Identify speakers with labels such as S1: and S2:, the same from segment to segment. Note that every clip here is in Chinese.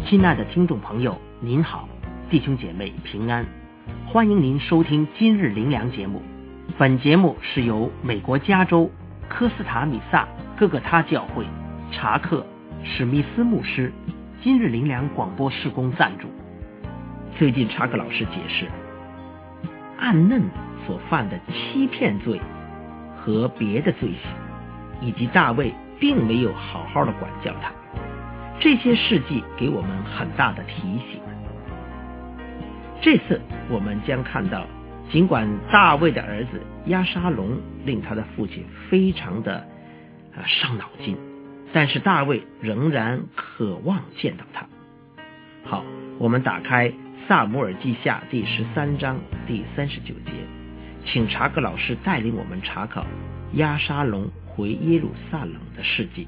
S1: 亲爱的听众朋友，您好，弟兄姐妹平安，欢迎您收听今日灵粮节目。本节目是由美国加州科斯塔米萨哥哥他教会查克史密斯牧师今日灵粮广播事工赞助。最近查克老师解释，暗嫩所犯的欺骗罪和别的罪行，以及大卫并没有好好的管教他，这些事迹给我们很大的提醒。这次我们将看到，尽管大卫的儿子押沙龙令他的父亲非常的伤脑筋，但是大卫仍然渴望见到他。好，我们打开撒母耳记下第13章第39节，请查克老师带领我们查考押沙龙回耶路撒冷的事迹。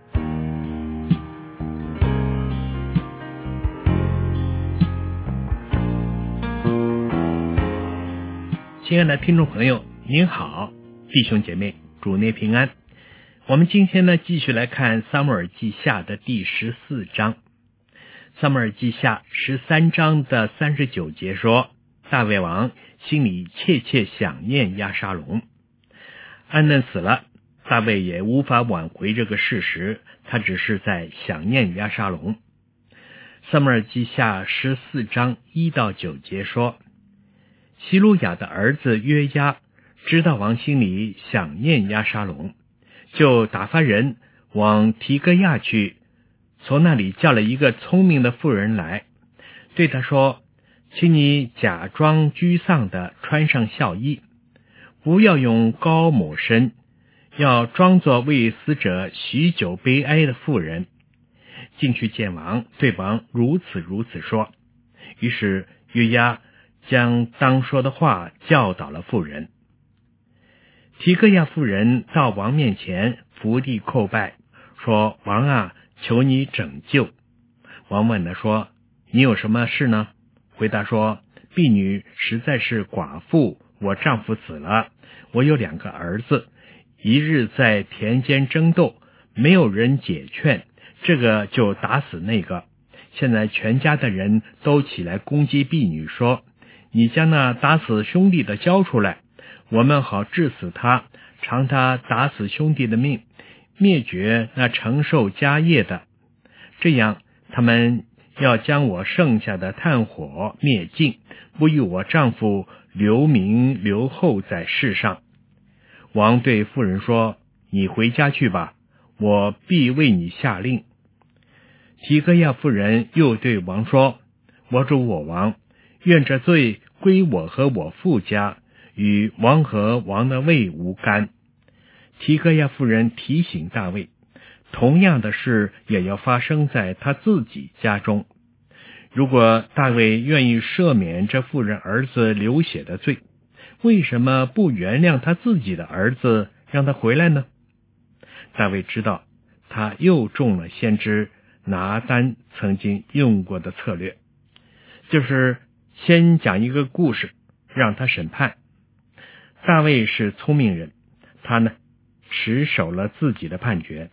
S2: 亲爱的听众朋友，您好，弟兄姐妹，主内平安。我们今天呢，继续来看撒母耳记下的第14章。撒母耳记下13章的39节说，大卫王心里切切想念押沙龙。暗嫩死了，大卫也无法挽回这个事实，他只是在想念押沙龙。撒母耳记下14章1到9节说，希路亚的儿子约押知道王心里想念押沙龙，就打发人往提哥亚去，从那里叫了一个聪明的妇人来，对他说，请你假装沮丧的穿上孝衣，不要用膏抹身，要装作为死者许久悲哀的妇人，进去见王，对王如此说。于是约押将当说的话教导了妇人。提哥亚妇人到王面前伏地叩拜，说，王啊，求你拯救。王问他说，你有什么事呢？回答说，婢女实在是寡妇，我丈夫死了，我有2个儿子，一日在田间争斗，没有人解劝，这个就打死那个。现在全家的人都起来攻击婢女，说，你将那打死兄弟的交出来，我们好治死他，偿他打死兄弟的命，灭绝那承受家业的。这样他们要将我剩下的炭火灭尽，不与我丈夫留名留后在世上。王对妇人说，你回家去吧，我必为你下令。提哥亚妇人又对王说，我主我王，愿这罪归我和我父家，与王和王的位无干。提哥亚妇人提醒大卫，同样的事也要发生在他自己家中。如果大卫愿意赦免这妇人儿子流血的罪，为什么不原谅他自己的儿子，让他回来呢？大卫知道他又中了先知拿单曾经用过的策略，就是先讲一个故事让他审判。大卫是聪明人，他呢持守了自己的判决。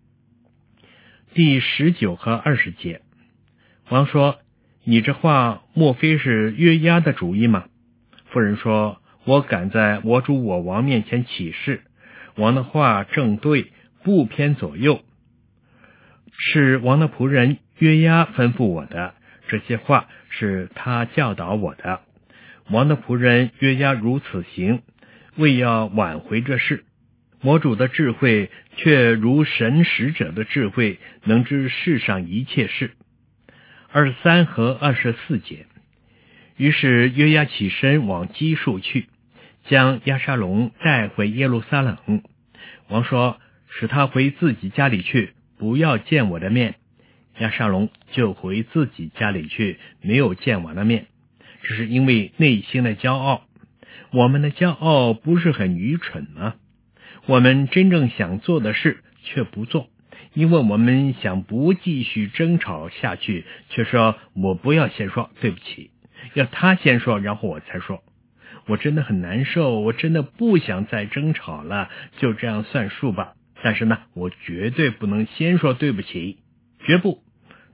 S2: 第19和20节，王说，你这话莫非是约押的主意吗？妇人说，我敢在我主我王面前起誓，王的话正对，不偏左右，是王的仆人约押吩咐我的，这些话是他教导我的。王的仆人约押如此行，为要挽回这事。我主的智慧却如神使者的智慧，能知世上一切事。23和24节，于是约押起身往基述去，将押沙龙带回耶路撒冷。王说，使他回自己家里去，不要见我的面。押沙龙就回自己家里去，没有见王的面，这是因为内心的骄傲。我们的骄傲不是很愚蠢吗？我们真正想做的事却不做，因为我们想不继续争吵下去，却说我不要先说，对不起，要他先说，然后我才说。我真的很难受，我真的不想再争吵了，就这样算数吧。但是呢，我绝对不能先说对不起，绝不。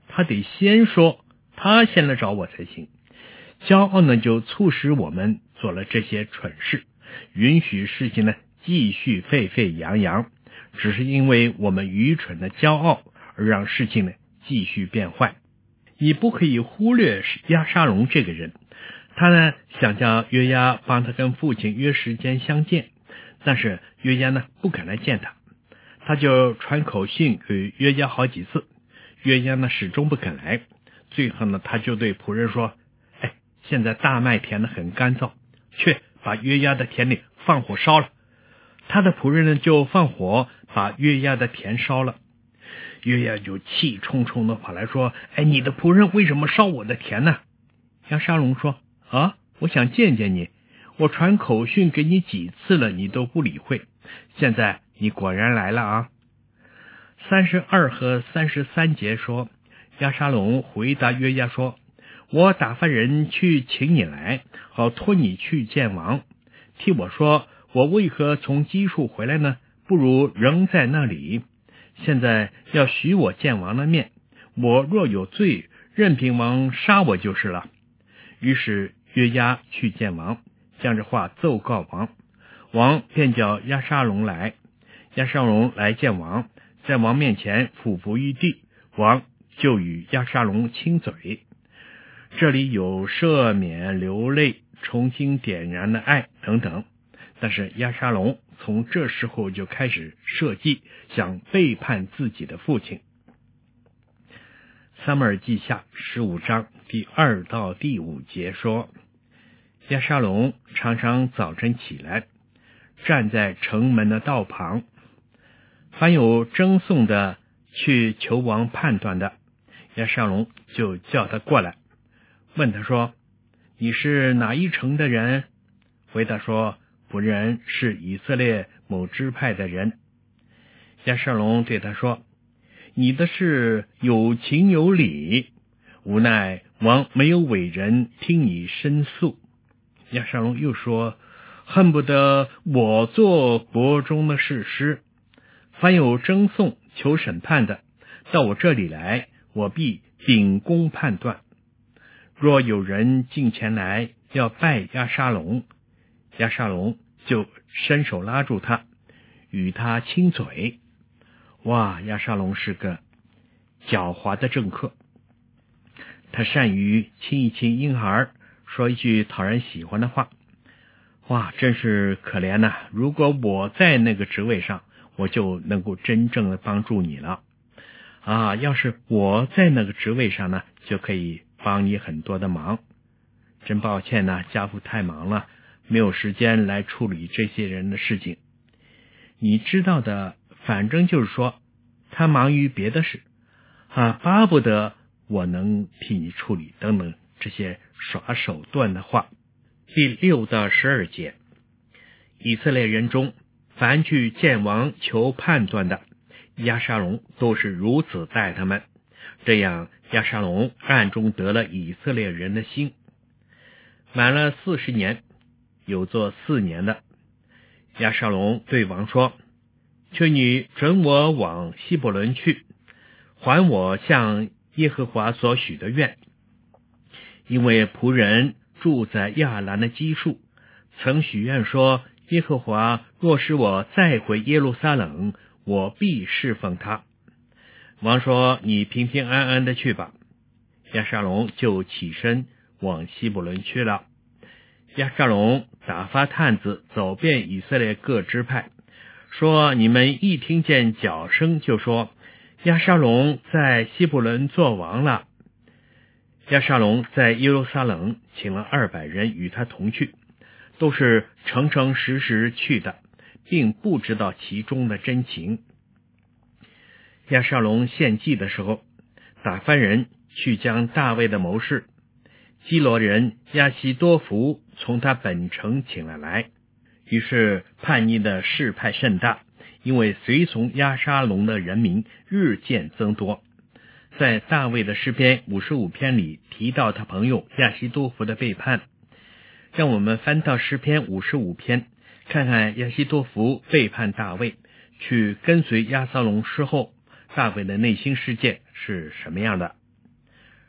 S2: 他得先说他先来找我才行。骄傲呢，就促使我们做了这些蠢事，允许事情呢继续沸沸扬扬，只是因为我们愚蠢的骄傲而让事情呢继续变坏。你不可以忽略押沙龙这个人，他呢想叫约押帮他跟父亲约时间相见，但是约押呢不肯来见他，他就传口信给约押好几次，约押呢始终不肯来。最后呢，他就对仆人说：现在大麦田呢很干燥，去把约押的田里放火烧了。他的仆人呢就放火把约押的田烧了。约押就气冲冲的跑来说：你的仆人为什么烧我的田呢？押沙龙说：我想见见你，我传口讯给你几次了，你都不理会，现在你果然来了啊。32和33节说，押沙龙回答约押说：我打发人去请你来，好托你去见王。替我说，我为何从基述回来呢？不如仍在那里。现在要许我见王的面，我若有罪，任凭王杀我就是了。于是约押去见王，将这话奏告王。王便叫押沙龙来。押沙龙来见王，在王面前俯伏于地，王就与押沙龙亲嘴。这里有赦免、流泪、重新点燃的爱等等，但是押沙龙从这时候就开始设计，想背叛自己的父亲。撒母耳记下15章第2到第5节说，押沙龙常常早晨起来，站在城门的道旁，凡有争讼的去求王判断的，押沙龙就叫他过来，问他说：你是哪一城的人？回答说：仆人是以色列某支派的人。押沙龙对他说：你的事有情有理，无奈王没有委人听你申诉。押沙龙又说：恨不得我做国中的士师，凡有争讼求审判的，到我这里来，我必秉公判断。若有人进前来要拜押沙龙，押沙龙就伸手拉住他，与他亲嘴。哇，押沙龙是个狡猾的政客，他善于亲一亲婴孩，说一句讨人喜欢的话。哇，真是可怜呐！如果我在那个职位上，我就能够真正的帮助你了啊！要是我在那个职位上呢，就可以帮你很多的忙。真抱歉呢，家父太忙了，没有时间来处理这些人的事情。你知道的，反正就是说，他忙于别的事巴不得我能替你处理等等这些耍手段的话。第6到12节，以色列人中凡去见王求判断的，押沙龙都是如此待他们，这样押沙龙暗中得了以色列人的心。满了40年，有做4年的，押沙龙对王说：求你准我往希伯伦去，还我向耶和华所许的愿，因为仆人住在亚兰的基述，曾许愿说，耶和华若使我再回耶路撒冷，我必侍奉他。王说：你平平安安的去吧。押沙龙就起身往希伯伦去了。押沙龙打发探子走遍以色列各支派，说：你们一听见脚声，就说押沙龙在希伯伦做王了。押沙龙在耶路撒冷请了200人与他同去，都是诚诚实实去的，并不知道其中的真情。押沙龙献祭的时候，打发人去将大卫的谋士基罗人亚希多弗从他本城请了来。于是叛逆的事派甚大，因为随从押沙龙的人民日渐增多。在大卫的诗篇55篇里提到他朋友亚希多弗的背叛。让我们翻到诗篇55篇，看看亚希多弗背叛大卫，去跟随押沙龙之后，大卫的内心世界是什么样的。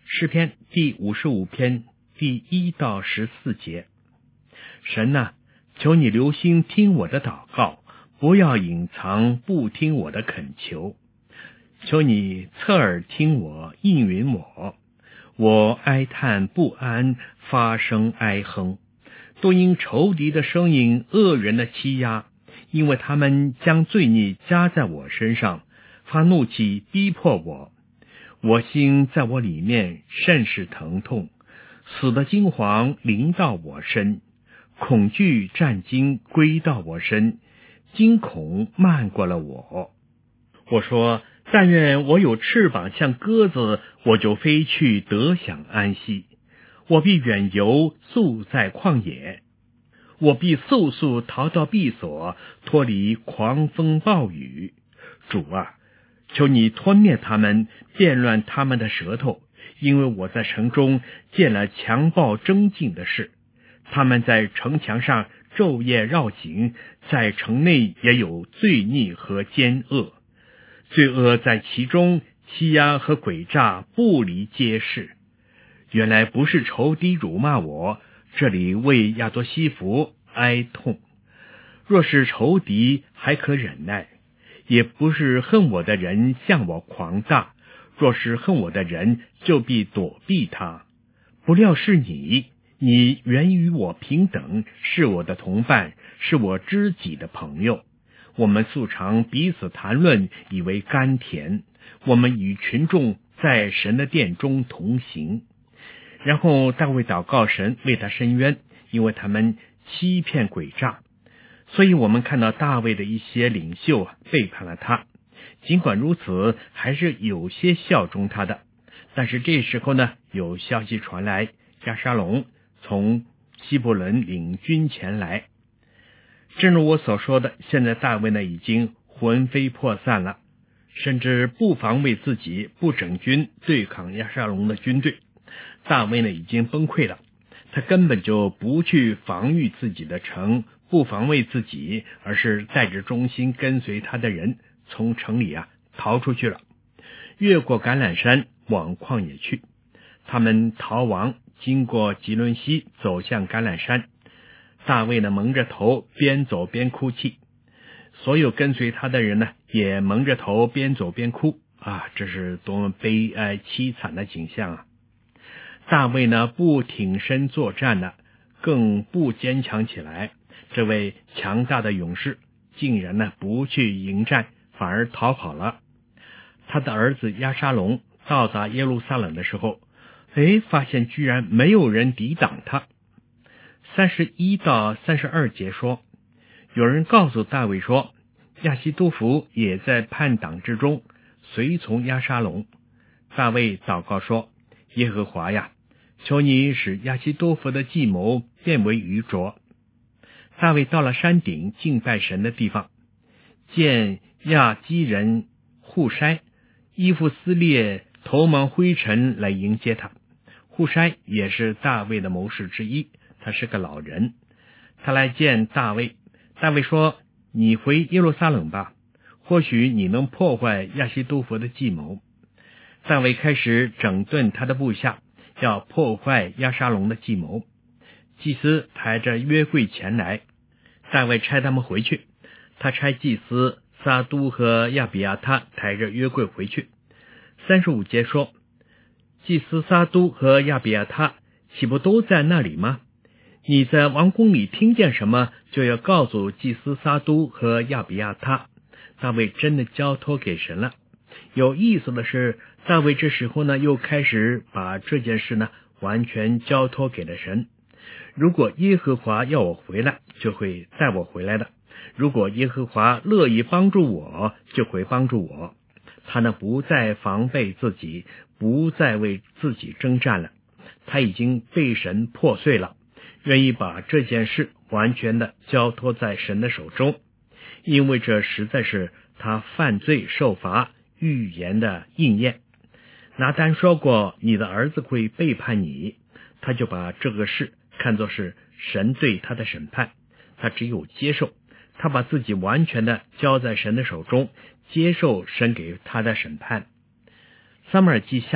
S2: 诗篇第55篇第1到14节。神啊，求你留心听我的祷告，不要隐藏不听我的恳求。求你侧耳听我，应允我。我哀叹不安，发声哀哼，都因仇敌的声音，恶人的欺压，因为他们将罪孽加在我身上，发怒气逼迫我。我心在我里面甚是疼痛，死的惊惶临到我身，恐惧战惊归到我身，惊恐漫过了我。我说，但愿我有翅膀像鸽子，我就飞去得享安息。我必远游，宿在旷野。我必速速逃到避所，脱离狂风暴雨。主啊，求你吞灭他们，变乱他们的舌头，因为我在城中见了强暴争竞的事。他们在城墙上昼夜绕行，在城内也有罪孽和奸恶。罪恶在其中，欺压和诡诈不离皆是。原来不是仇敌辱骂我，这里为亚多西弗哀痛。若是仇敌还可忍耐，也不是恨我的人向我狂大，若是恨我的人，就必躲避他。不料是你原与我平等，是我的同伴，是我知己的朋友。我们素常彼此谈论，以为甘甜。我们与群众在神的殿中同行。然后大卫祷告神为他伸冤，因为他们欺骗诡诈。所以我们看到大卫的一些领袖背叛了他，尽管如此，还是有些效忠他的。但是这时候呢，有消息传来，押沙龙从希伯伦领军前来。正如我所说的，现在大卫呢已经魂飞魄散了，甚至不防卫自己，不整军对抗押沙龙的军队。大卫呢已经崩溃了，他根本就不去防御自己的城，不防卫自己，而是带着忠心跟随他的人从城里逃出去了，越过橄榄山往旷野去。他们逃亡，经过吉伦西，走向橄榄山。大卫呢蒙着头，边走边哭泣。所有跟随他的人呢也蒙着头，边走边哭这是多么悲哀凄惨的景象大卫呢不挺身作战呢，更不坚强起来。这位强大的勇士竟然呢不去迎战，反而逃跑了。他的儿子押沙龙到达耶路撒冷的时候，发现居然没有人抵挡他。31到32节说，有人告诉大卫说，亚希多弗也在叛党之中，随从押沙龙。大卫祷告说，耶和华呀，求你使亚希多弗的计谋变为愚拙。大卫到了山顶敬拜神的地方，见亚基人户筛衣服撕裂，头蒙灰尘来迎接他。户筛也是大卫的谋士之一，他是个老人。他来见大卫，大卫说，你回耶路撒冷吧，或许你能破坏亚希多弗的计谋。大卫开始整顿他的部下，要破坏押沙龙的计谋。祭司抬着约柜前来，大卫差他们回去。他差祭司撒都和亚比亚他抬着约柜回去。35节说，祭司撒都和亚比亚他岂不都在那里吗？你在王宫里听见什么，就要告诉祭司撒都和亚比亚他。大卫真的交托给神了。有意思的是，大卫这时候呢又开始把这件事呢完全交托给了神。如果耶和华要我回来，就会带我回来的。如果耶和华乐意帮助我，就会帮助我。他呢不再防备自己，不再为自己征战了。他已经被神破碎了，愿意把这件事完全的交托在神的手中，因为这实在是他犯罪受罚预言的应验。拿单说过，你的儿子会背叛你，他就把这个事看作是神对他的审判，他只有接受，他把自己完全的交在神的手中，接受神给他的审判。撒母耳记下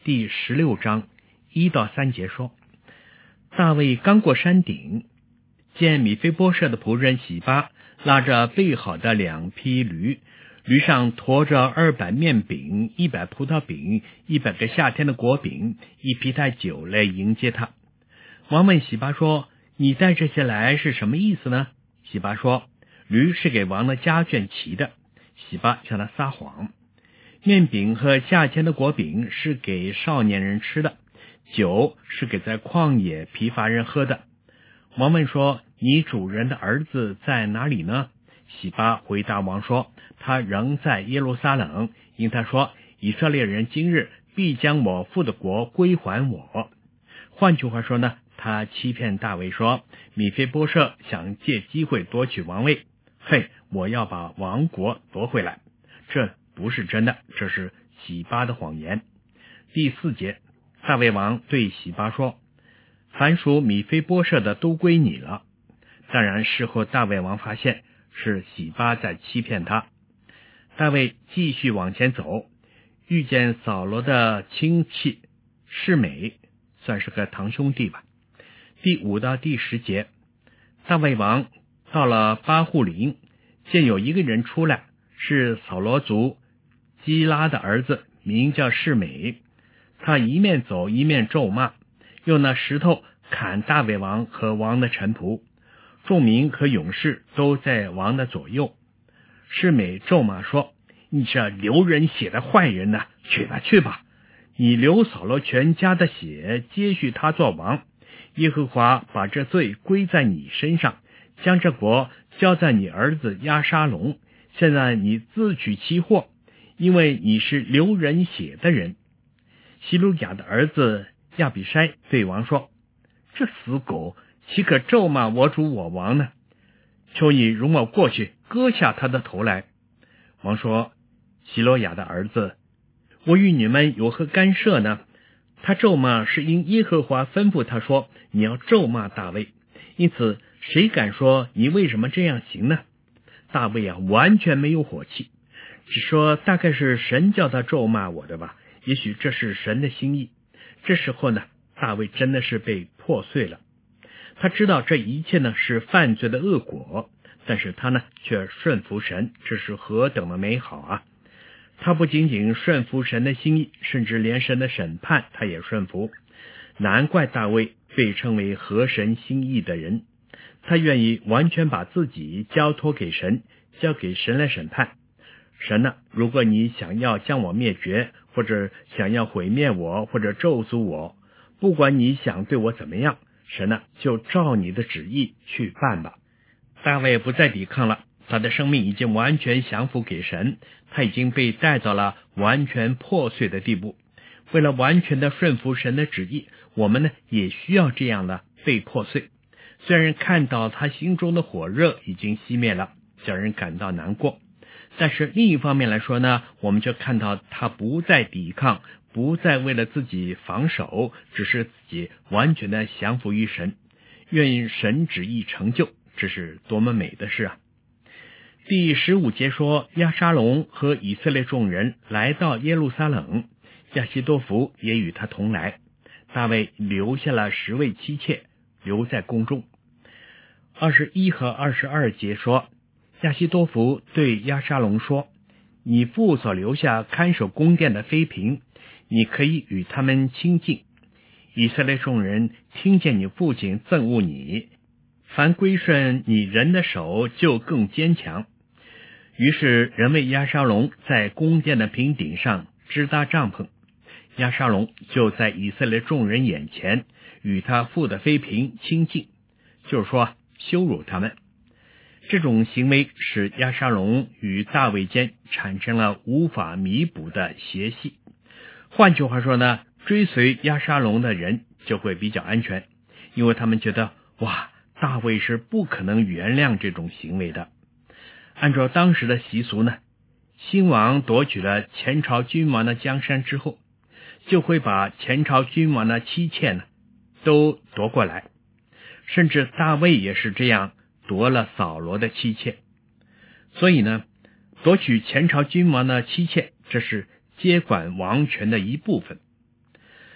S2: 第16章1到3节说，大卫刚过山顶，见米非波设的仆人洗巴拉着备好的2匹驴，驴上驮着200面饼、100葡萄饼、100个夏天的果饼、1皮袋酒来迎接他。王问洗巴说，你带这些来是什么意思呢？洗巴说，驴是给王的家眷骑的。洗巴向他撒谎。面饼和夏天的果饼是给少年人吃的，酒是给在旷野疲乏人喝的。王问说，你主人的儿子在哪里呢？洗巴回答王说，他仍在耶路撒冷，因他说，以色列人今日必将我父的国归还我。换句话说呢，他欺骗大卫说，米非波设想借机会夺取王位，我要把王国夺回来。这不是真的，这是洗巴的谎言。第4节，大卫王对洗巴说，凡属米非波设的都归你了。当然事后大卫王发现是洗巴在欺骗他。大卫继续往前走，遇见扫罗的亲戚示每，算是个堂兄弟吧。第5到第10节，大卫王到了巴户林，见有一个人出来，是扫罗族基拉的儿子，名叫示每。他一面走一面咒骂，用那石头砍大卫王和王的臣仆，众民和勇士都在王的左右。示每咒骂说，你这流人血的坏人呢，去吧去吧，你流扫罗全家的血，接续他做王。耶和华把这罪归在你身上，将这国交在你儿子押沙龙。现在你自取其祸，因为你是流人血的人。希鲁雅的儿子亚比筛对王说，这死狗岂可咒骂我主我王呢？求你容我过去割下他的头来。王说，希罗亚的儿子，我与你们有何干涉呢？他咒骂是因耶和华吩咐他说，你要咒骂大卫，因此谁敢说你为什么这样行呢？大卫完全没有火气，只说大概是神叫他咒骂我的吧，也许这是神的心意。这时候呢，大卫真的是被破碎了。他知道这一切呢是犯罪的恶果，但是他呢却顺服神，这是何等的美好啊！他不仅仅顺服神的心意，甚至连神的审判他也顺服。难怪大卫被称为合神心意的人，他愿意完全把自己交托给神，交给神来审判。神呢，如果你想要将我灭绝，或者想要毁灭我，或者咒诅我，不管你想对我怎么样，神呢就照你的旨意去办吧。大卫不再抵抗了，他的生命已经完全降服给神，他已经被带到了完全破碎的地步。为了完全的顺服神的旨意，我们呢也需要这样的被破碎。虽然看到他心中的火热已经熄灭了，叫人感到难过，但是另一方面来说呢，我们就看到他不再抵抗，不再为了自己防守，只是自己完全的降服于神，愿意神旨意成就，这是多么美的事啊！第15节说，押沙龙和以色列众人来到耶路撒冷，亚希多弗也与他同来。大卫留下了10位妻妾，留在宫中。21和22节说，亚希多弗对押沙龙说，你父所留下看守宫殿的妃嫔，你可以与他们亲近。以色列众人听见你父亲憎恶你，凡归顺你人的手就更坚强。于是人为押沙龙在宫殿的平顶上支搭帐篷，押沙龙就在以色列众人眼前与他父的妃嫔亲近，就是说羞辱他们。这种行为使押沙龙与大卫间产生了无法弥补的嫌隙。换句话说呢，追随押沙龙的人就会比较安全，因为他们觉得大卫是不可能原谅这种行为的。按照当时的习俗呢，新王夺取了前朝君王的江山之后，就会把前朝君王的妻妾呢都夺过来，甚至大卫也是这样夺了扫罗的妻妾。所以呢，夺取前朝君王的妻妾，这是接管王权的一部分。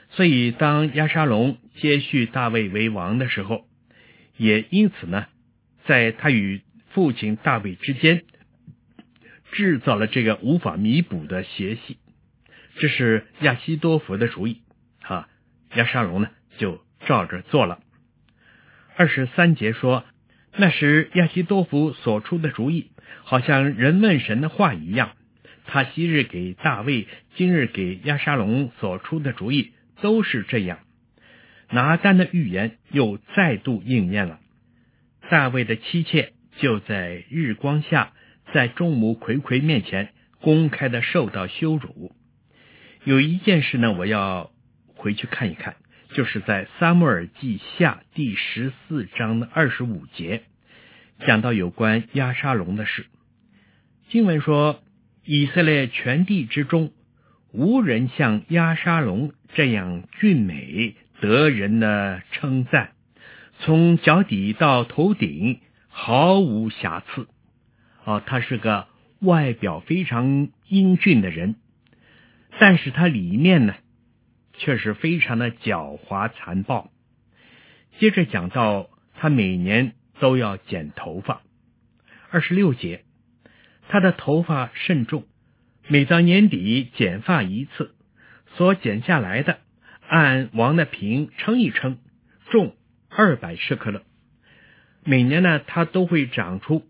S2: 所以当押沙龙接续大卫为王的时候，也因此呢，在他与父亲大卫之间制造了这个无法弥补的嫌隙。这是亚希多弗的主意押沙龙呢就照着做了。23节说，那时亚希多弗所出的主意，好像人问神的话一样，他昔日给大卫，今日给押沙龙所出的主意都是这样。拿单的预言又再度应验了。大卫的妻妾就在日光下，在众目睽睽面前公开的受到羞辱。有一件事呢，我要回去看一看，就是在撒母耳记下第14章的25节，讲到有关押沙龙的事。经文说，以色列全地之中，无人像押沙龙这样俊美得人的称赞，从脚底到头顶毫无瑕疵。他是个外表非常英俊的人，但是他里面呢却是非常的狡猾残暴。接着讲到他每年都要剪头发。26节，他的头发甚重，每到年底剪发一次，所剪下来的按王的平称一称，重200舍客勒。每年呢，他都会长出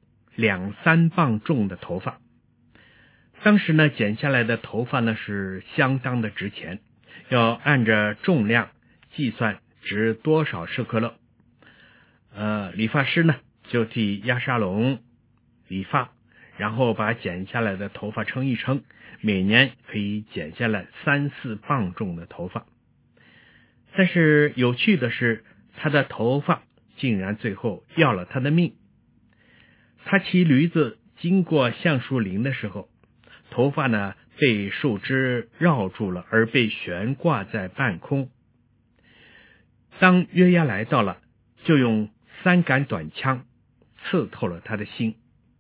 S2: 2-3磅重的头发。当时呢，剪下来的头发呢是相当的值钱，要按着重量计算值多少舍客勒。理发师呢就替押沙龙理发，然后把剪下来的头发称一称，每年可以剪下来3-4磅重的头发。但是有趣的是，他的头发竟然最后要了他的命。他骑驴子经过橡树林的时候，头发呢被树枝绕住了，而被悬挂在半空。当约押来到了，就用3杆短枪刺透了他的心。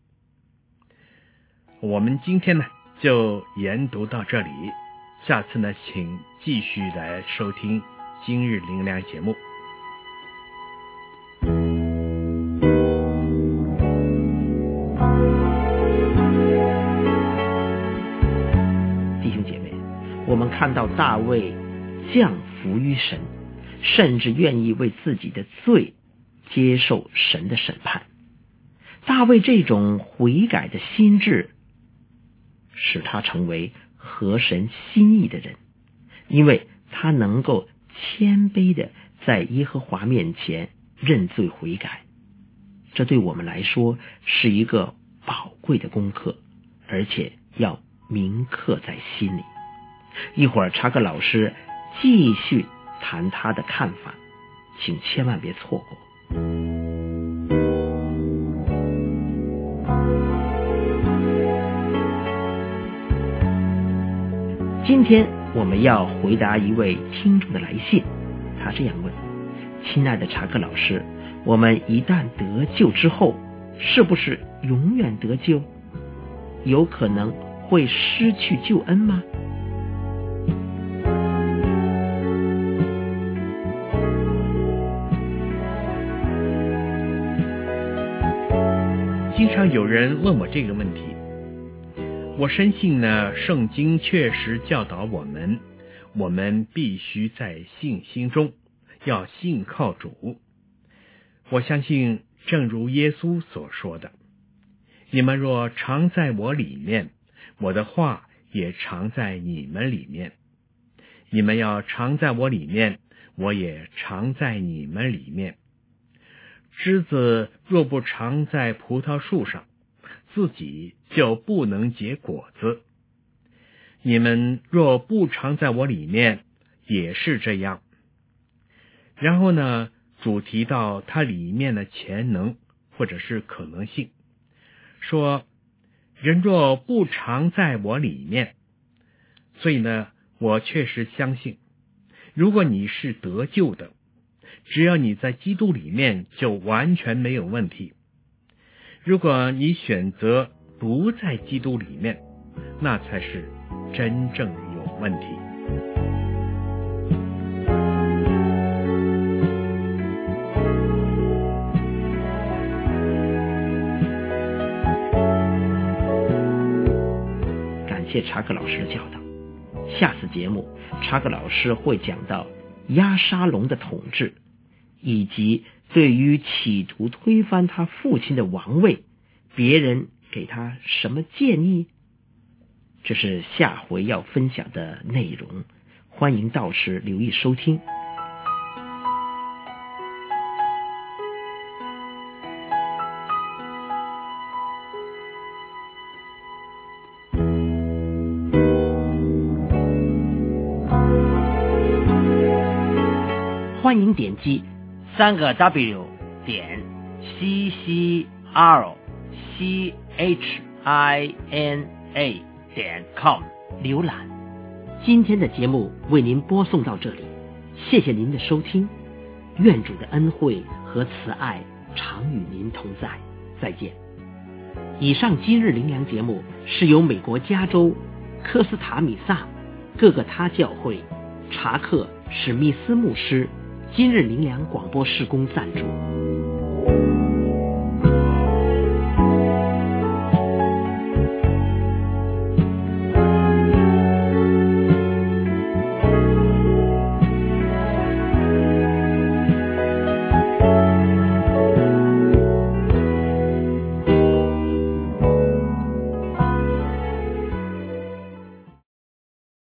S2: 我们今天呢就研读到这里，下次呢请继续来收听今日灵粮节目。
S1: 弟兄姐妹，我们看到大卫降服于神，甚至愿意为自己的罪接受神的审判。大卫这种悔改的心智使他成为合神心意的人，因为他能够谦卑的在耶和华面前认罪悔改。这对我们来说是一个宝贵的功课，而且要铭刻在心里。一会儿查克老师继续谈他的看法，请千万别错过。今天我们要回答一位听众的来信，他这样问：亲爱的查克老师，我们一旦得救之后，是不是永远得救？有可能会失去救恩吗？
S2: 经常有人问我这个问题，我深信呢，圣经确实教导我们必须在信心中要信靠主。我相信正如耶稣所说的，你们若常在我里面，我的话也常在你们里面。你们要常在我里面，我也常在你们里面。枝子若不常在葡萄树上，自己就不能结果子。你们若不常在我里面，也是这样。然后呢，主提到它里面的潜能或者是可能性，说人若不常在我里面。所以呢，我确实相信，如果你是得救的，只要你在基督里面，就完全没有问题。如果你选择不在基督里面，那才是真正有问题。
S1: 谢查克老师的教导。下次节目，查克老师会讲到押沙龙的统治，以及对于企图推翻他父亲的王位，别人给他什么建议？这是下回要分享的内容，欢迎到时留意收听。欢迎点击3W 点 CCRCHINA 点 com 浏览。今天的节目为您播送到这里，谢谢您的收听，愿主的恩惠和慈爱常与您同在，再见。以上今日灵粮节目是由美国加州科斯塔米萨各个他教会查克史密斯牧师今日灵粮广播事工赞助。